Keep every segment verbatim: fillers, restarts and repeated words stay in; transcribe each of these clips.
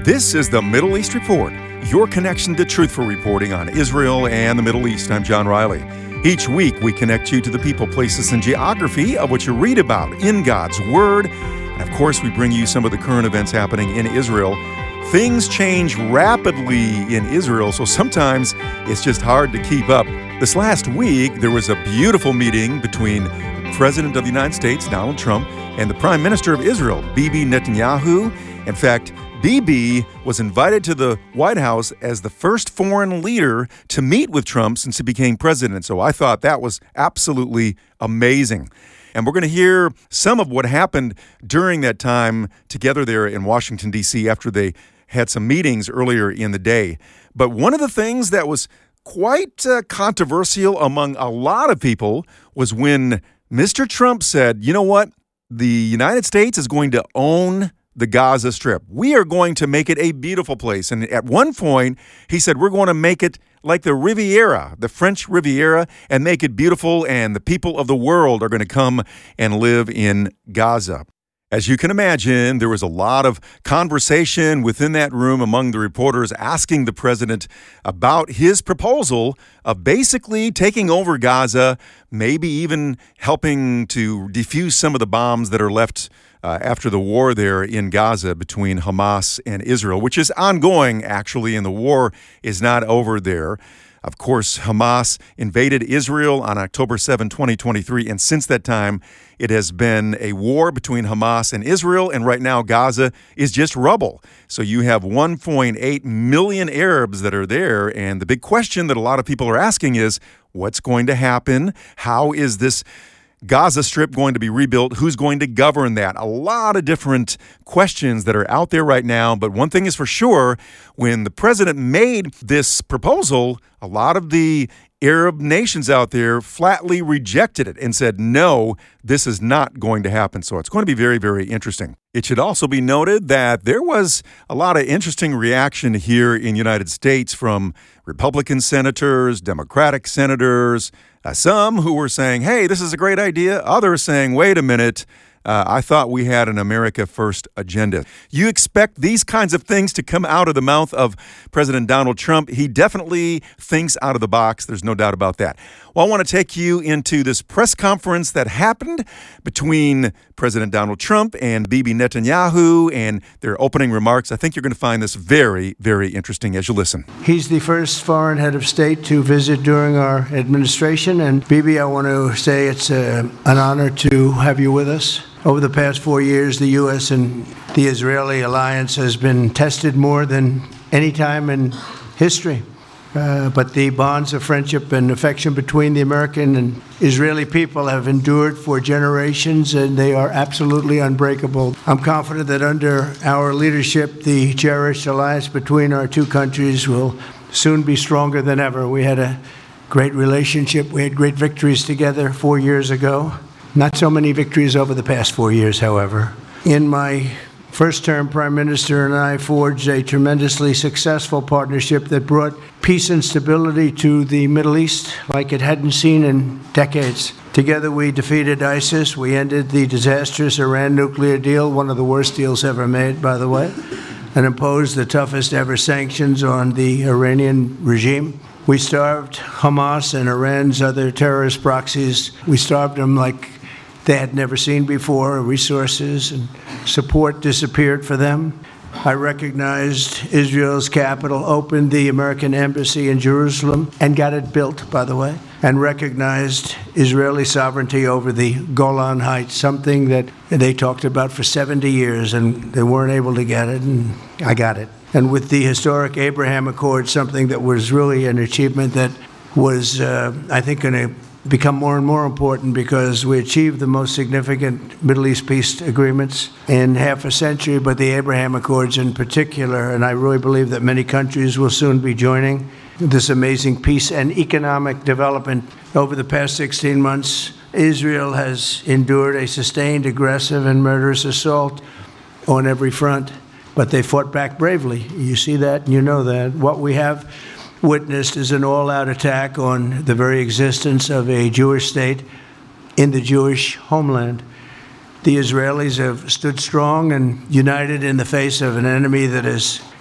This is the Middle East Report, your connection to truthful reporting on Israel and the Middle East. I'm John Riley. Each week, we connect you to the people, places, and geography of what you read about in God's Word. And of course, we bring you some of the current events happening in Israel. Things change rapidly in Israel, so sometimes it's just hard to keep up. This last week, there was a beautiful meeting between the President of the United States, Donald Trump, and the Prime Minister of Israel, Bibi Netanyahu. In fact, Bibi was invited to the White House as the first foreign leader to meet with Trump since he became president. So I thought that was absolutely amazing. And we're going to hear some of what happened during that time together there in Washington, D C after they had some meetings earlier in the day. But one of the things that was quite uh, controversial among a lot of people was when Mister Trump said, you know what, the United States is going to own the Gaza Strip. We are going to make it a beautiful place. And at one point, he said, we're going to make it like the Riviera, the French Riviera, and make it beautiful, and the people of the world are going to come and live in Gaza. As you can imagine, there was a lot of conversation within that room among the reporters asking the president about his proposal of basically taking over Gaza, maybe even helping to defuse some of the bombs that are left Uh, after the war there in Gaza between Hamas and Israel, which is ongoing, actually, and the war is not over there. Of course, Hamas invaded Israel on October seventh, twenty twenty-three, and since that time, it has been a war between Hamas and Israel, and right now, Gaza is just rubble. So you have one point eight million Arabs that are there, and the big question that a lot of people are asking is, what's going to happen? How is this Gaza Strip going to be rebuilt? Who's going to govern that? A lot of different questions that are out there right now. But one thing is for sure, when the president made this proposal, a lot of the Arab nations out there flatly rejected it and said, no, this is not going to happen. So it's going to be very, very interesting. It should also be noted that there was a lot of interesting reaction here in the United States from Republican senators, Democratic senators, uh, some who were saying, hey, this is a great idea. Others saying, wait a minute, Uh, I thought we had an America First agenda. You expect these kinds of things to come out of the mouth of President Donald Trump. He definitely thinks out of the box. There's no doubt about that. Well, I want to take you into this press conference that happened between President Donald Trump and Bibi Netanyahu and their opening remarks. I think you're going to find this very, very interesting as you listen. He's the first foreign head of state to visit during our administration. And Bibi, I want to say it's uh, an honor to have you with us. Over the past four years, the U S and the Israeli alliance has been tested more than any time in history. Uh, but the bonds of friendship and affection between the American and Israeli people have endured for generations, and they are absolutely unbreakable. I'm confident that under our leadership, the cherished alliance between our two countries will soon be stronger than ever. We had a great relationship. We had great victories together four years ago. Not so many victories over the past four years, however. In my first term, Prime Minister and I forged a tremendously successful partnership that brought peace and stability to the Middle East like it hadn't seen in decades. Together, we defeated ISIS. We ended the disastrous Iran nuclear deal, one of the worst deals ever made, by the way, and imposed the toughest ever sanctions on the Iranian regime. We starved Hamas and Iran's other terrorist proxies. We starved them like they had never seen before. Resources and support disappeared for them. I recognized Israel's capital, opened the American embassy in Jerusalem, and got it built, by the way, and recognized Israeli sovereignty over the Golan Heights, something that they talked about for seventy years, and they weren't able to get it, and I got it. And with the historic Abraham Accord, something that was really an achievement that was, uh, I think, going to become more and more important because we achieved the most significant Middle East peace agreements in half a century, but the Abraham Accords in particular, and I really believe that many countries will soon be joining this amazing peace and economic development. Over the past sixteen months, Israel has endured a sustained, aggressive, and murderous assault on every front, but they fought back bravely. You see that, and you know that. What we have witnessed is an all-out attack on the very existence of a Jewish state in the Jewish homeland. The Israelis have stood strong and united in the face of an enemy that has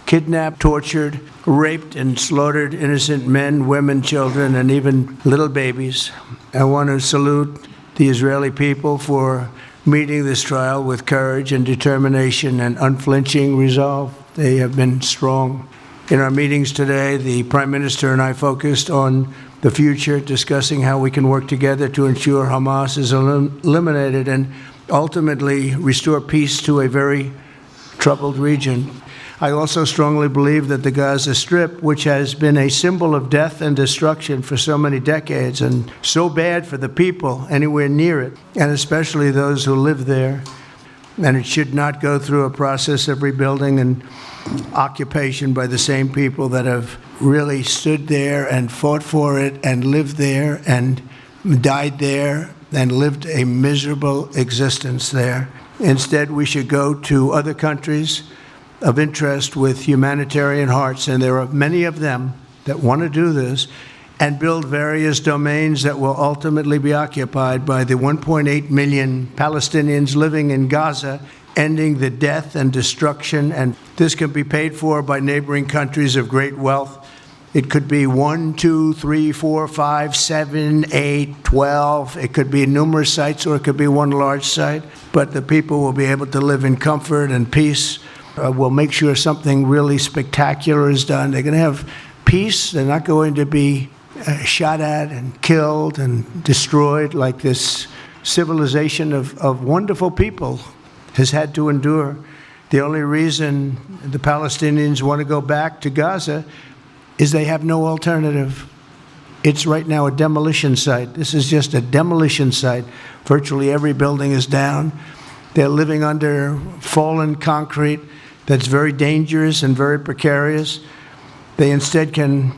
kidnapped, tortured, raped, and slaughtered innocent men, women, children, and even little babies. I want to salute the Israeli people for meeting this trial with courage and determination and unflinching resolve. They have been strong. In our meetings today, the Prime Minister and I focused on the future, discussing how we can work together to ensure Hamas is elim- eliminated and ultimately restore peace to a very troubled region. I also strongly believe that the Gaza Strip, which has been a symbol of death and destruction for so many decades and so bad for the people anywhere near it, and especially those who live there, and it should not go through a process of rebuilding and occupation by the same people that have really stood there and fought for it and lived there and died there and lived a miserable existence there. Instead, we should go to other countries of interest with humanitarian hearts, and there are many of them that want to do this, and build various domains that will ultimately be occupied by the one point eight million Palestinians living in Gaza, ending the death and destruction. And this can be paid for by neighboring countries of great wealth. It could be one, two, three, four, five, seven, eight, twelve. It could be numerous sites, or it could be one large site. But the people will be able to live in comfort and peace. Uh, we'll make sure something really spectacular is done. They're going to have peace. They're not going to be uh, shot at and killed and destroyed like this civilization of, of wonderful people has had to endure. The only reason the Palestinians want to go back to Gaza is they have no alternative. It's right now a demolition site. This is just a demolition site. Virtually every building is down. They're living under fallen concrete that's very dangerous and very precarious. They instead can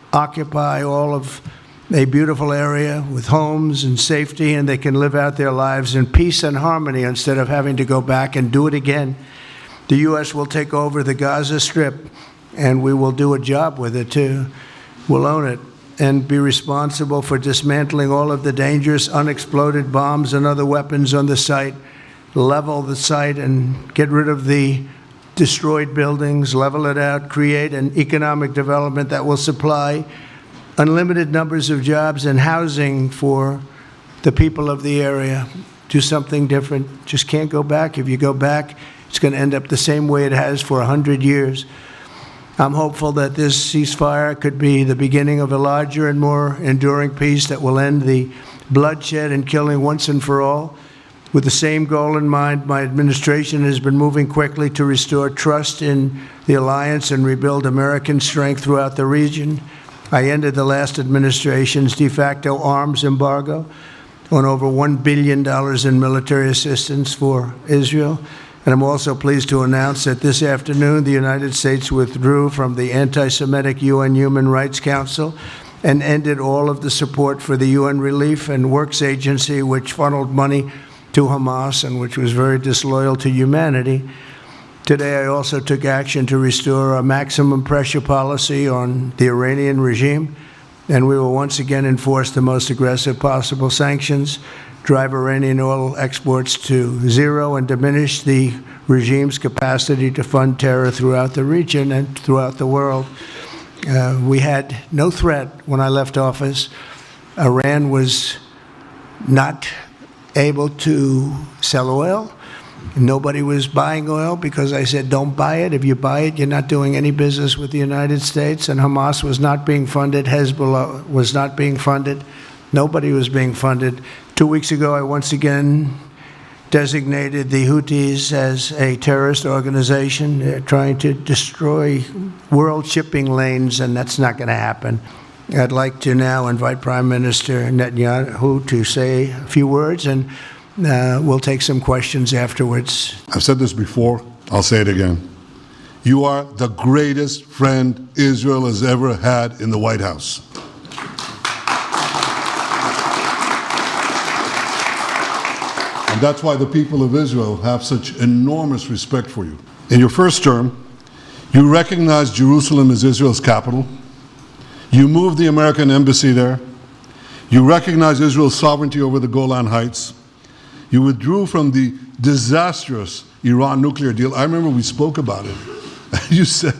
occupy all of a beautiful area with homes and safety, and they can live out their lives in peace and harmony instead of having to go back and do it again. The U S will take over the Gaza Strip, and we will do a job with it too. We'll own it and be responsible for dismantling all of the dangerous unexploded bombs and other weapons on the site, level the site and get rid of the destroyed buildings, level it out, create an economic development that will supply unlimited numbers of jobs and housing for the people of the area. Do something different. Just can't go back. If you go back, it's going to end up the same way it has for one hundred years. I'm hopeful that this ceasefire could be the beginning of a larger and more enduring peace that will end the bloodshed and killing once and for all. With the same goal in mind, my administration has been moving quickly to restore trust in the alliance and rebuild American strength throughout the region. I ended the last administration's de facto arms embargo on over one billion dollars in military assistance for Israel. And I'm also pleased to announce that this afternoon the United States withdrew from the anti-Semitic U N Human Rights Council and ended all of the support for the U N Relief and Works Agency, which funneled money to Hamas and which was very disloyal to humanity. Today, I also took action to restore a maximum pressure policy on the Iranian regime, and we will once again enforce the most aggressive possible sanctions, drive Iranian oil exports to zero, and diminish the regime's capacity to fund terror throughout the region and throughout the world. Uh, we had no threat when I left office. Iran was not able to sell oil. Nobody was buying oil because I said, don't buy it. If you buy it, you're not doing any business with the United States. And Hamas was not being funded. Hezbollah was not being funded. Nobody was being funded. Two weeks ago, I once again designated the Houthis as a terrorist organization. They're trying to destroy world shipping lanes, and that's not going to happen. I'd like to now invite Prime Minister Netanyahu to say a few words, and uh, we'll take some questions afterwards. I've said this before. I'll say it again. You are the greatest friend Israel has ever had in the White House. And that's why the people of Israel have such enormous respect for you. In your first term, you recognized Jerusalem as Israel's capital. You moved the American embassy there. You recognized Israel's sovereignty over the Golan Heights. You withdrew from the disastrous Iran nuclear deal. I remember we spoke about it. You said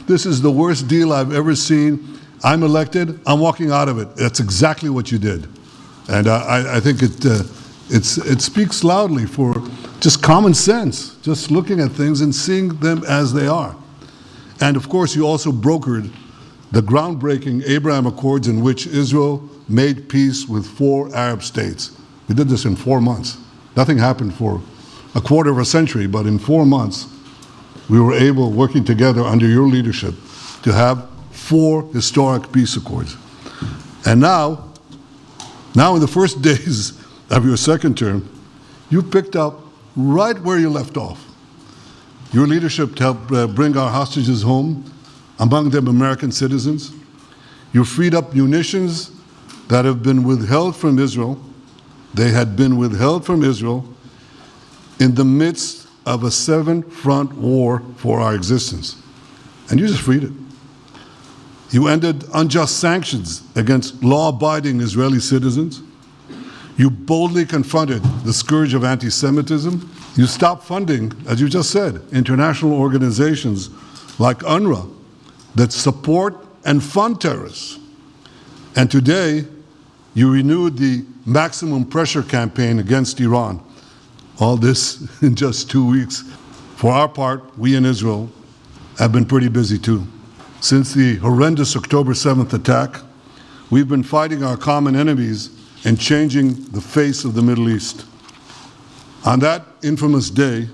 this is the worst deal I've ever seen. I'm elected, I'm walking out of it. That's exactly what you did. And uh, I, I think it, uh, it's, it speaks loudly for just common sense, just looking at things and seeing them as they are. And of course, you also brokered the groundbreaking Abraham Accords in which Israel made peace with four Arab states. We did this in four months. Nothing happened for a quarter of a century, but in four months, we were able, working together under your leadership, to have four historic peace accords. And now, now in the first days of your second term, you picked up right where you left off. Your leadership helped uh, bring our hostages home, among them American citizens. You freed up munitions that have been withheld from Israel. They had been withheld from Israel in the midst of a seven-front war for our existence. And you just freed it. You ended unjust sanctions against law-abiding Israeli citizens. You boldly confronted the scourge of anti-Semitism. You stopped funding, as you just said, international organizations like UNRWA that support and fund terrorists. And today, you renewed the maximum pressure campaign against Iran. All this in just two weeks. For our part, we in Israel have been pretty busy too. Since the horrendous October seventh attack, we've been fighting our common enemies and changing the face of the Middle East. On that infamous day,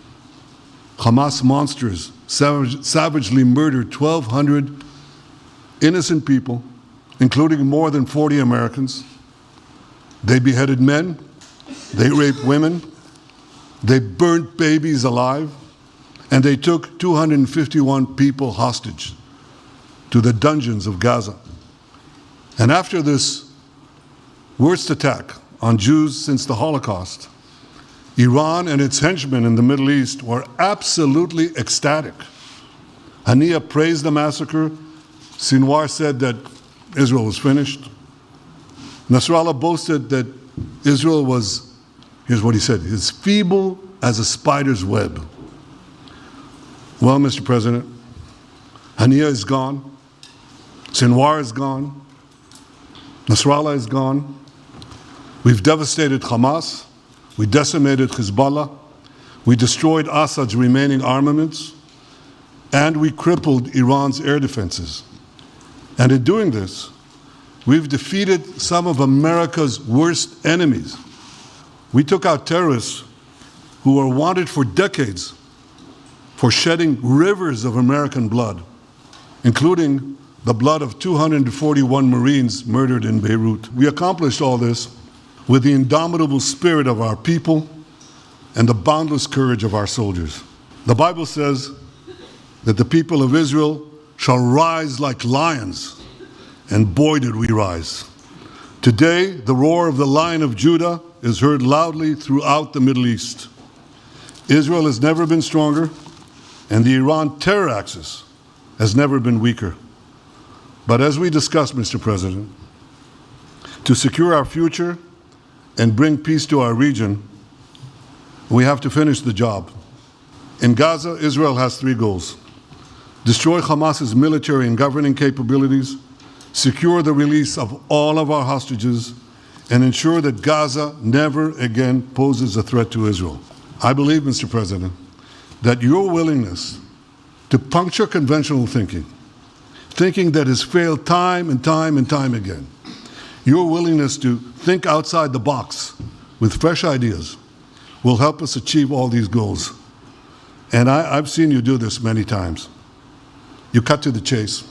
Hamas monsters savage, savagely murdered twelve hundred innocent people, including more than forty Americans. They beheaded men, they raped women, they burnt babies alive, and they took two hundred fifty-one people hostage to the dungeons of Gaza. And after this worst attack on Jews since the Holocaust, Iran and its henchmen in the Middle East were absolutely ecstatic. Haniya praised the massacre. Sinwar said that Israel was finished. Nasrallah boasted that Israel was, here's what he said, as feeble as a spider's web. Well, Mister President, Haniya is gone. Sinwar is gone. Nasrallah is gone. We've devastated Hamas. We decimated Hezbollah. We destroyed Assad's remaining armaments. And we crippled Iran's air defenses. And in doing this, we've defeated some of America's worst enemies. We took out terrorists who were wanted for decades for shedding rivers of American blood, including the blood of two hundred forty-one Marines murdered in Beirut. We accomplished all this with the indomitable spirit of our people and the boundless courage of our soldiers. The Bible says that the people of Israel shall rise like lions, and boy did we rise. Today, the roar of the Lion of Judah is heard loudly throughout the Middle East. Israel has never been stronger, and the Iran terror axis has never been weaker. But as we discussed, Mister President, to secure our future and bring peace to our region, we have to finish the job. In Gaza, Israel has three goals: destroy Hamas's military and governing capabilities, secure the release of all of our hostages, and ensure that Gaza never again poses a threat to Israel. I believe, Mister President, that your willingness to puncture conventional thinking, thinking that has failed time and time and time again, your willingness to think outside the box with fresh ideas will help us achieve all these goals. And I, I've seen you do this many times. You cut to the chase.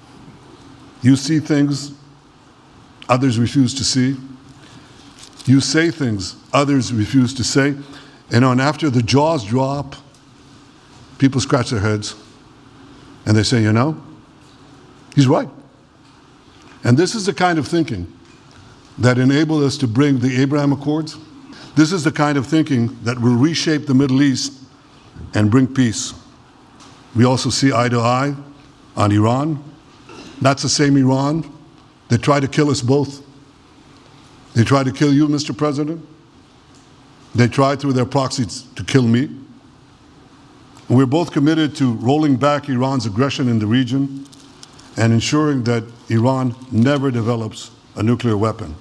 You see things others refuse to see. You say things others refuse to say. And on after the jaws drop, people scratch their heads and they say, you know, he's right. And this is the kind of thinking that enabled us to bring the Abraham Accords. This is the kind of thinking that will reshape the Middle East and bring peace. We also see eye to eye on Iran. That's the same Iran that tried to kill us both. They tried to kill you, Mister President. They tried through their proxies to kill me. We're both committed to rolling back Iran's aggression in the region and ensuring that Iran never develops a nuclear weapon.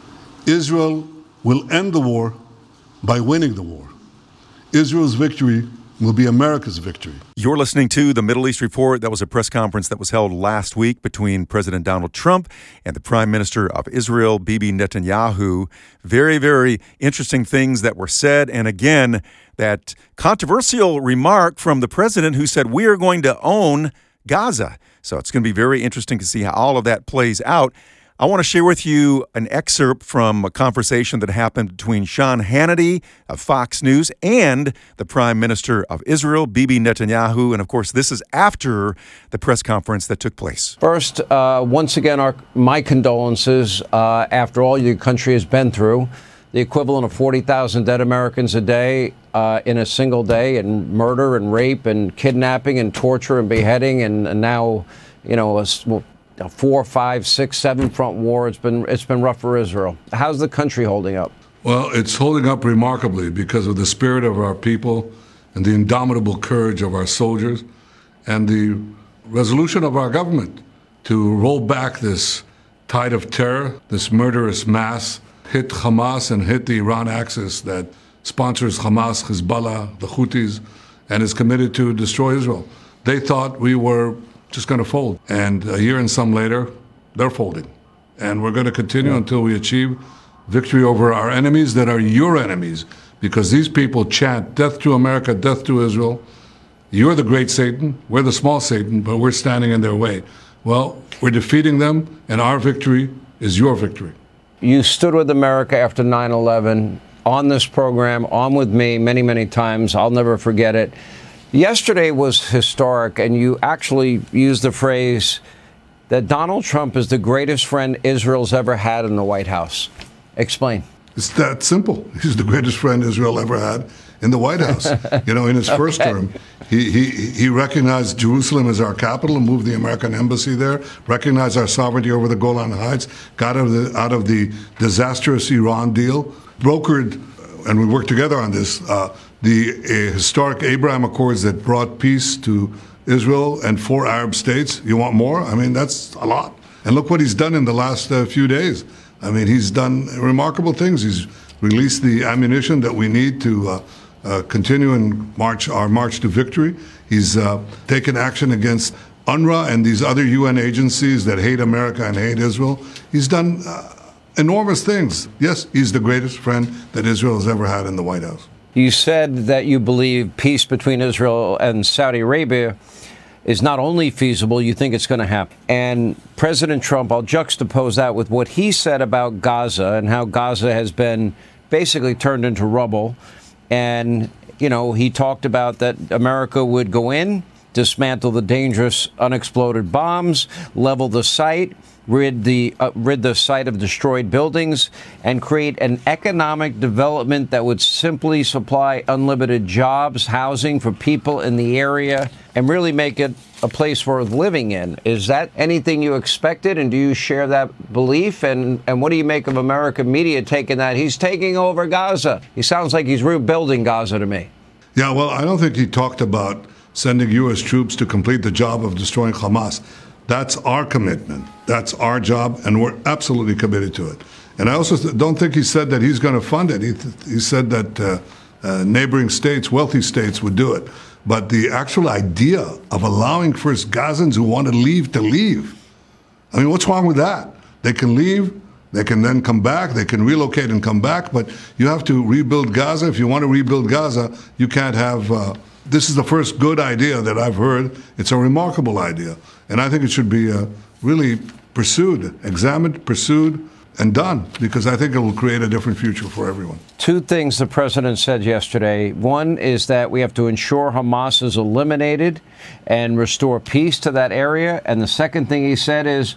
Israel will end the war by winning the war. Israel's victory will be America's victory. You're listening to the Middle East Report. That was a press conference that was held last week between President Donald Trump and the Prime Minister of Israel, Bibi Netanyahu. Very, very interesting things that were said. And again, that controversial remark from the president who said, we are going to own Gaza. So it's going to be very interesting to see how all of that plays out. I want to share with you an excerpt from a conversation that happened between Sean Hannity of Fox News and the Prime Minister of Israel, Bibi Netanyahu. And of course, this is after the press conference that took place. First, uh, once again, our, my condolences uh, after all your country has been through. The equivalent of forty thousand dead Americans a day uh, in a single day, and murder and rape and kidnapping and torture and beheading, and, and now, you know, a, a four, five, six, seven front war. It's been it's been rough for Israel. How's the country holding up? Well, it's holding up remarkably because of the spirit of our people and the indomitable courage of our soldiers and the resolution of our government to roll back this tide of terror, this murderous mass, hit Hamas and hit the Iran axis that sponsors Hamas, Hezbollah, the Houthis, and is committed to destroy Israel. They thought we were just going to fold. And a year and some later, they're folding. And we're going to continue yeah. until we achieve victory over our enemies that are your enemies, because these people chant death to America, death to Israel. You're the great Satan, we're the small Satan, but we're standing in their way. Well, we're defeating them, and our victory is your victory. You stood with America after nine eleven on this program, on with me many, many times. I'll never forget it. Yesterday was historic, and you actually used the phrase that Donald Trump is the greatest friend Israel's ever had in the White House. Explain. It's that simple. He's the greatest friend Israel ever had in the White House. You know, in his okay. first term, he, he, he recognized Jerusalem as our capital and moved the American embassy there, recognized our sovereignty over the Golan Heights, got out of the, out of the disastrous Iran deal, brokered, and we worked together on this, uh, the uh, historic Abraham Accords that brought peace to Israel and four Arab states. You want more? I mean, that's a lot. And look what he's done in the last uh, few days. I mean, he's done remarkable things. He's released the ammunition that we need to uh, uh, continue and march our march to victory. He's uh, taken action against UNRWA and these other U N agencies that hate America and hate Israel. He's done uh, enormous things. Yes, he's the greatest friend that Israel has ever had in the White House. You said that you believe peace between Israel and Saudi Arabia is not only feasible, you think it's going to happen. And President Trump, I'll juxtapose that with what he said about Gaza and how Gaza has been basically turned into rubble. And, you know, he talked about that America would go in, dismantle the dangerous unexploded bombs, level the site, rid the uh, rid the site of destroyed buildings, and create an economic development that would simply supply unlimited jobs, housing for people in the area, and really make it a place worth living in. Is that anything you expected, and do you share that belief? And and what do you make of American media taking that he's taking over Gaza? He sounds like he's rebuilding Gaza to me. Yeah, well, I don't think he talked about sending U S troops to complete the job of destroying Hamas. That's our commitment. That's our job, and we're absolutely committed to it. And I also don't think he said that he's going to fund it. He, he said that uh, uh, neighboring states, wealthy states, would do it. But the actual idea of allowing first Gazans who want to leave to leave, I mean, what's wrong with that? They can leave, they can then come back, they can relocate and come back, but you have to rebuild Gaza. If you want to rebuild Gaza, you can't have... Uh, this is the first good idea that I've heard. It's a remarkable idea. And I think it should be uh, really pursued, examined, pursued, and done, because I think it will create a different future for everyone. Two things the president said yesterday. One is that we have to ensure Hamas is eliminated and restore peace to that area. And the second thing he said is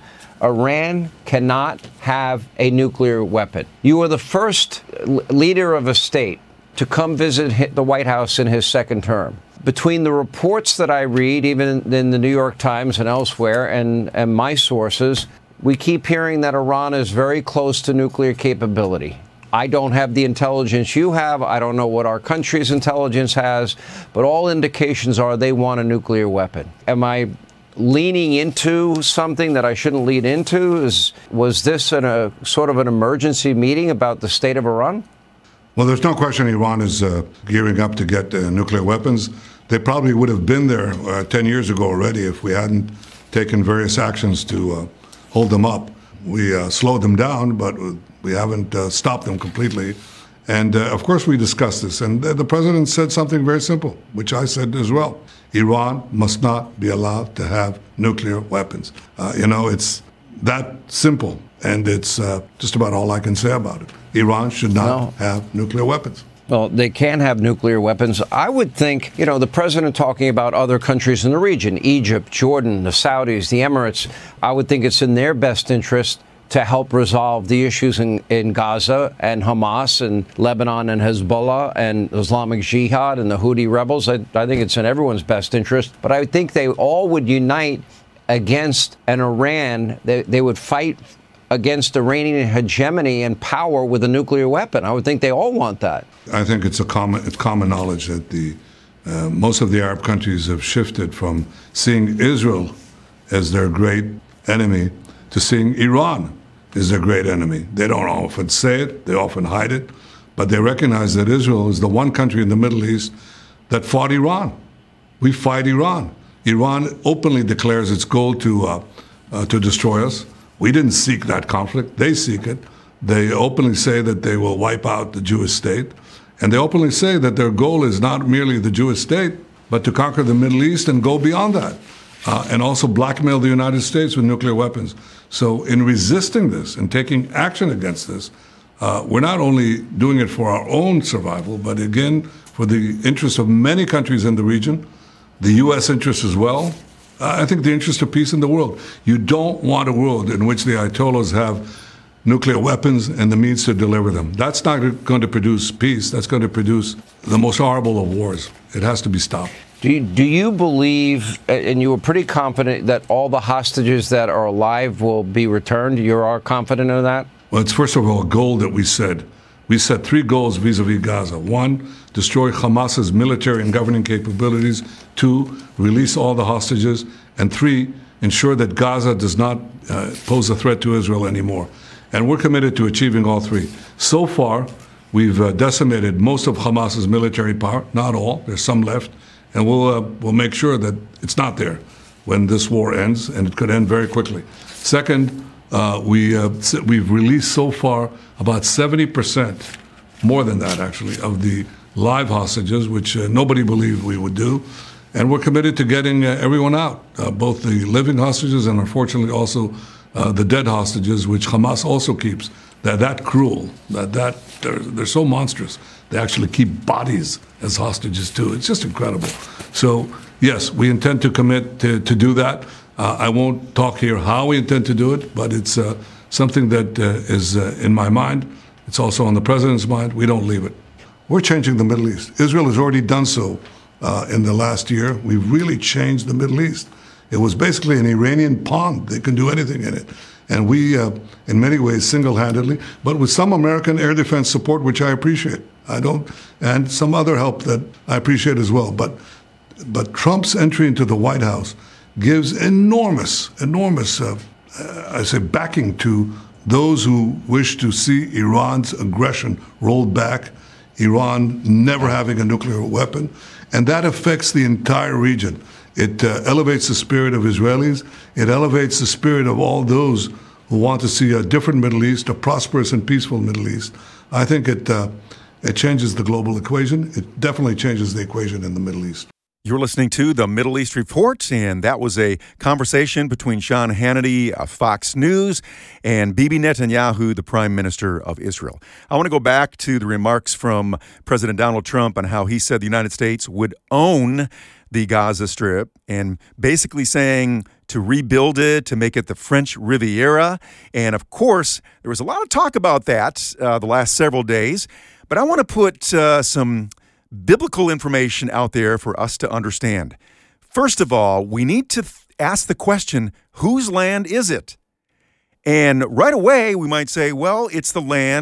Iran cannot have a nuclear weapon. You are the first leader of a state to come visit the White House in his second term. Between the reports that I read, even in the New York Times and elsewhere, and, and my sources, we keep hearing that Iran is very close to nuclear capability. I don't have the intelligence you have. I don't know what our country's intelligence has, but all indications are they want a nuclear weapon. Am I leaning into something that I shouldn't lead into? Is, was this in a sort of an emergency meeting about the state of Iran? Well, there's no question Iran is uh, gearing up to get uh, nuclear weapons. They probably would have been there uh, ten years ago already if we hadn't taken various actions to uh, hold them up. We uh, slowed them down, but we haven't uh, stopped them completely. And uh, of course we discussed this. And uh, the president said something very simple, which I said as well. Iran must not be allowed to have nuclear weapons. Uh, you know, it's that simple. And it's uh, just about all I can say about it. Iran should not no. have nuclear weapons. Well, they can have nuclear weapons. I would think, you know, the president talking about other countries in the region, Egypt, Jordan, the Saudis, the Emirates, I would think it's in their best interest to help resolve the issues in, in Gaza and Hamas and Lebanon and Hezbollah and Islamic Jihad and the Houthi rebels. I, I think it's in everyone's best interest. But I think they all would unite against an Iran. They, they would fight against Iranian hegemony and power with a nuclear weapon. I would think they all want that. I think it's a common it's common knowledge that the uh, most of the Arab countries have shifted from seeing Israel as their great enemy to seeing Iran as their great enemy. They don't often say it, they often hide it, but they recognize that Israel is the one country in the Middle East that fought Iran. We fight Iran. Iran openly declares its goal to uh, uh, to destroy us. We didn't seek that conflict. They seek it. They openly say that they will wipe out the Jewish state. And they openly say that their goal is not merely the Jewish state, but to conquer the Middle East and go beyond that, uh, and also blackmail the United States with nuclear weapons. So in resisting this and taking action against this, uh, we're not only doing it for our own survival, but again, for the interest of many countries in the region, the U S interest as well. I think the interest of peace in the world. You don't want a world in which the Ayatollahs have nuclear weapons and the means to deliver them. That's not going to produce peace. That's going to produce the most horrible of wars. It has to be stopped. Do you, do you believe, and you were pretty confident, that all the hostages that are alive will be returned? You are confident in that? Well, it's first of all a goal that we set. We set three goals vis-a-vis Gaza. One, destroy Hamas's military and governing capabilities. Two, release all the hostages. And three, ensure that Gaza does not uh, pose a threat to Israel anymore. And we're committed to achieving all three. So far, we've uh, decimated most of Hamas's military power. Not all. There's some left. And we'll, uh, we'll make sure that it's not there when this war ends, and it could end very quickly. Second, Uh, we, uh, we've released so far about seventy percent, more than that actually, of the live hostages, which uh, nobody believed we would do. And we're committed to getting uh, everyone out, uh, both the living hostages and unfortunately also uh, the dead hostages, which Hamas also keeps. They're that cruel, that, that they're, they're so monstrous. They actually keep bodies as hostages too. It's just incredible. So yes, we intend to commit to, to do that. Uh, I won't talk here how we intend to do it, but it's uh, something that uh, is uh, in my mind. It's also on the president's mind. We don't leave it. We're changing the Middle East. Israel has already done so uh, in the last year. We've really changed the Middle East. It was basically an Iranian pond. They can do anything in it. And we, uh, in many ways, single-handedly, but with some American air defense support, which I appreciate. I don't, and some other help that I appreciate as well. But, but Trump's entry into the White House gives enormous, enormous, uh, uh, I say, backing to those who wish to see Iran's aggression rolled back, Iran never having a nuclear weapon, and that affects the entire region. It uh, elevates the spirit of Israelis. It elevates the spirit of all those who want to see a different Middle East, a prosperous and peaceful Middle East. I think it, uh, it changes the global equation. It definitely changes the equation in the Middle East. You're listening to the Middle East Report, and that was a conversation between Sean Hannity of Fox News and Bibi Netanyahu, the Prime Minister of Israel. I want to go back to the remarks from President Donald Trump on how he said the United States would own the Gaza Strip and basically saying to rebuild it, to make it the French Riviera. And of course, there was a lot of talk about that uh, the last several days, but I want to put uh, some biblical information out there for us to understand. First of all, we need to th- ask the question, whose land is it? And right away, we might say, well, it's the land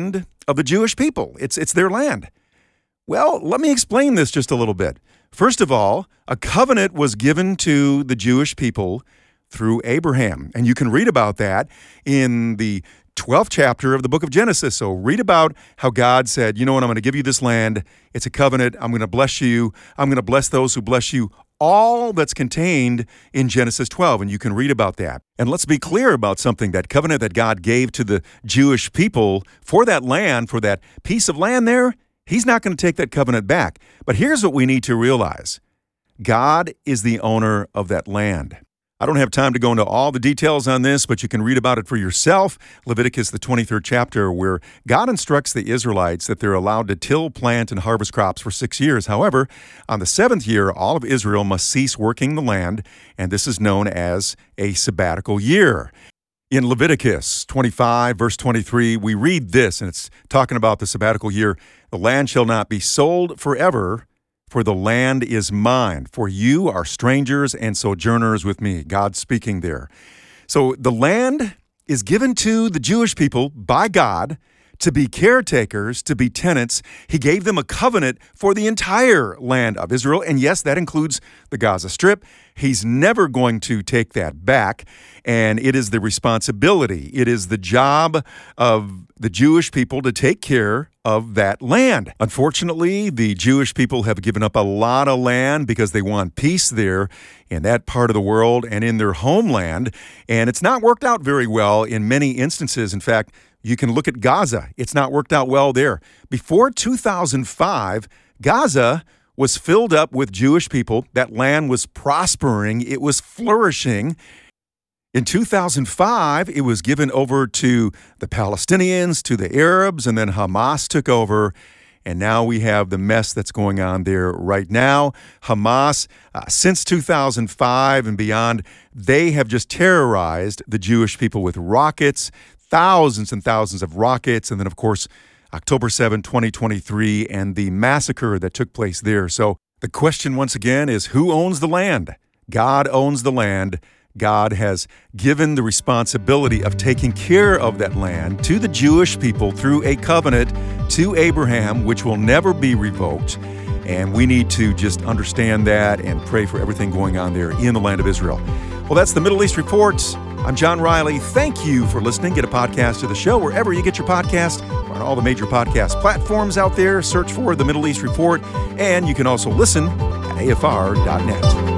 of the Jewish people. It's, it's their land. Well, let me explain this just a little bit. First of all, a covenant was given to the Jewish people through Abraham. And you can read about that in the twelfth chapter of the book of Genesis. So read about how God said, you know what, I'm going to give you this land. It's a covenant. I'm going to bless you. I'm going to bless those who bless you. All that's contained in Genesis twelve, and you can read about that. And let's be clear about something. That covenant that God gave to the Jewish people for that land, for that piece of land there, He's not going to take that covenant back. But here's what we need to realize. God is the owner of that land. I don't have time to go into all the details on this, but you can read about it for yourself. Leviticus, the twenty-third chapter, where God instructs the Israelites that they're allowed to till, plant, and harvest crops for six years. However, on the seventh year, all of Israel must cease working the land, and this is known as a sabbatical year. In Leviticus twenty-five, verse twenty-three, we read this, and it's talking about the sabbatical year. The land shall not be sold forever, for the land is mine, for you are strangers and sojourners with me. God speaking there. So the land is given to the Jewish people by God to be caretakers, to be tenants. He gave them a covenant for the entire land of Israel. And yes, that includes the Gaza Strip. He's never going to take that back. And it is the responsibility, it is the job of the Jewish people to take care of that land. Unfortunately, the Jewish people have given up a lot of land because they want peace there in that part of the world and in their homeland. And it's not worked out very well in many instances. In fact, you can look at Gaza. It's not worked out well there. Before two thousand five, Gaza was filled up with Jewish people. That land was prospering. It was flourishing. In two thousand five, it was given over to the Palestinians, to the Arabs, and then Hamas took over. And now we have the mess that's going on there right now. Hamas, uh, since two thousand five and beyond, they have just terrorized the Jewish people with rockets, thousands and thousands of rockets. And then, of course, October seventh, twenty twenty-three, and the massacre that took place there. So the question once again is, who owns the land? God owns the land. God has given the responsibility of taking care of that land to the Jewish people through a covenant to Abraham, which will never be revoked. And we need to just understand that and pray for everything going on there in the land of Israel. Well, that's the Middle East Report. I'm John Riley. Thank you for listening. Get a podcast of the show wherever you get your podcast, on all the major podcast platforms out there. Search for the Middle East Report, and you can also listen at A F R dot net.